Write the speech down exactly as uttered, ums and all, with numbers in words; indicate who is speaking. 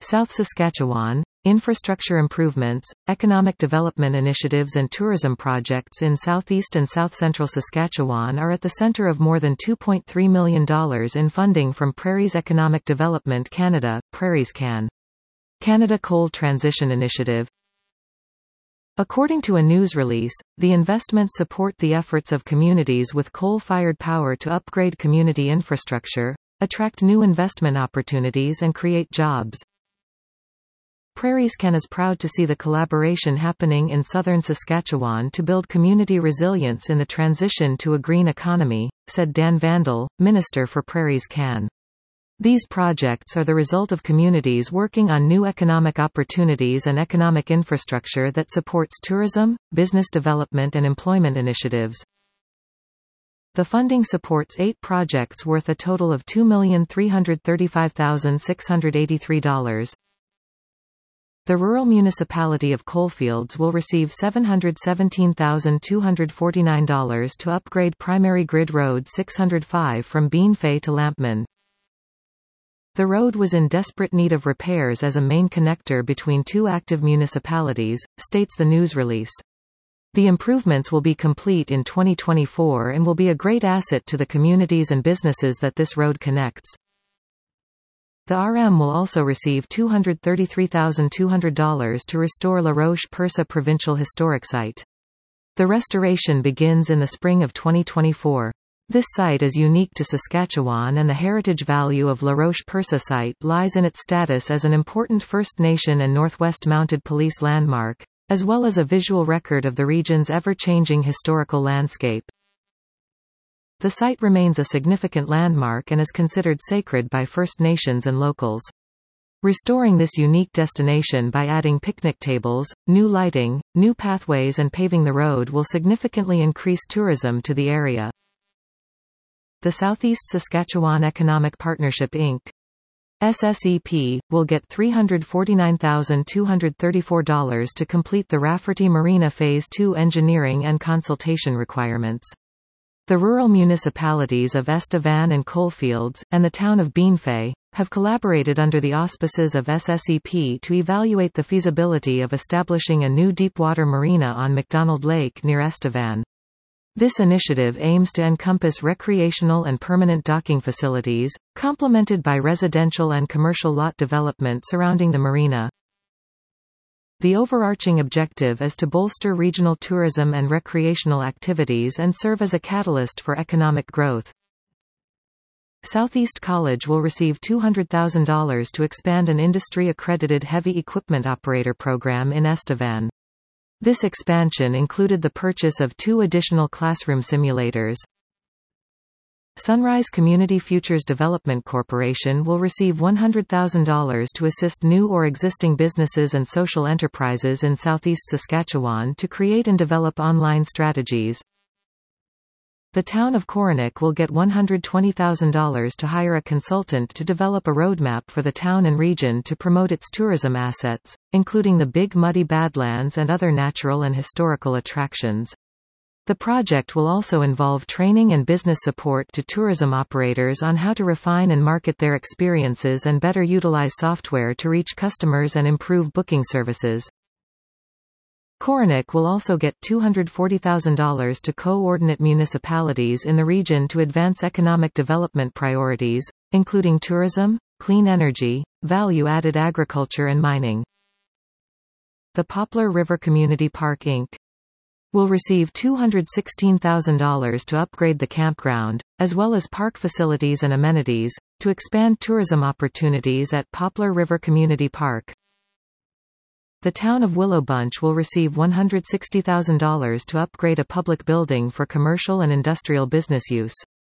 Speaker 1: South Saskatchewan, infrastructure improvements, economic development initiatives and tourism projects in southeast and south-central Saskatchewan are at the centre of more than two point three million dollars in funding from Prairies Economic Development Canada, PrairiesCan. Canada Coal Transition Initiative. According to a news release, the investments support the efforts of communities with coal-fired power to upgrade community infrastructure, attract new investment opportunities and create jobs. PrairiesCan is proud to see the collaboration happening in southern Saskatchewan to build community resilience in the transition to a green economy, said Dan Vandal, Minister for PrairiesCan. These projects are the result of communities working on new economic opportunities and economic infrastructure that supports tourism, business development and employment initiatives. The funding supports eight projects worth a total of two million three hundred thirty-five thousand six hundred eighty-three dollars. The rural municipality of Coalfields will receive seven hundred seventeen thousand two hundred forty-nine dollars to upgrade Primary Grid Road six hundred five from Beanfay to Lampman. The road was in desperate need of repairs as a main connector between two active municipalities, states the news release. The improvements will be complete in twenty twenty-four and will be a great asset to the communities and businesses that this road connects. The R M will also receive two hundred thirty-three thousand two hundred dollars to restore La Roche-Persa Provincial Historic Site. The restoration begins in the spring of twenty twenty-four. This site is unique to Saskatchewan and the heritage value of La Roche-Persa site lies in its status as an important First Nation and Northwest Mounted Police landmark, as well as a visual record of the region's ever-changing historical landscape. The site remains a significant landmark and is considered sacred by First Nations and locals. Restoring this unique destination by adding picnic tables, new lighting, new pathways and paving the road will significantly increase tourism to the area. The Southeast Saskatchewan Economic Partnership Incorporated S S E P, will get three hundred forty-nine thousand two hundred thirty-four dollars to complete the Rafferty Marina Phase two engineering and consultation requirements. The rural municipalities of Estevan and Coalfields, and the town of Beanfay, have collaborated under the auspices of S S E P to evaluate the feasibility of establishing a new deepwater marina on McDonald Lake near Estevan. This initiative aims to encompass recreational and permanent docking facilities, complemented by residential and commercial lot development surrounding the marina. The overarching objective is to bolster regional tourism and recreational activities and serve as a catalyst for economic growth. Southeast College will receive two hundred thousand dollars to expand an industry-accredited heavy equipment operator program in Estevan. This expansion included the purchase of two additional classroom simulators. Sunrise Community Futures Development Corporation will receive one hundred thousand dollars to assist new or existing businesses and social enterprises in southeast Saskatchewan to create and develop online strategies. The town of Coronach will get one hundred twenty thousand dollars to hire a consultant to develop a roadmap for the town and region to promote its tourism assets, including the Big Muddy Badlands and other natural and historical attractions. The project will also involve training and business support to tourism operators on how to refine and market their experiences and better utilize software to reach customers and improve booking services. Coronach will also get two hundred forty thousand dollars to coordinate municipalities in the region to advance economic development priorities, including tourism, clean energy, value-added agriculture and mining. The Poplar River Community Park Incorporated will receive two hundred sixteen thousand dollars to upgrade the campground, as well as park facilities and amenities, to expand tourism opportunities at Poplar River Community Park. The town of Willowbunch will receive one hundred sixty thousand dollars to upgrade a public building for commercial and industrial business use.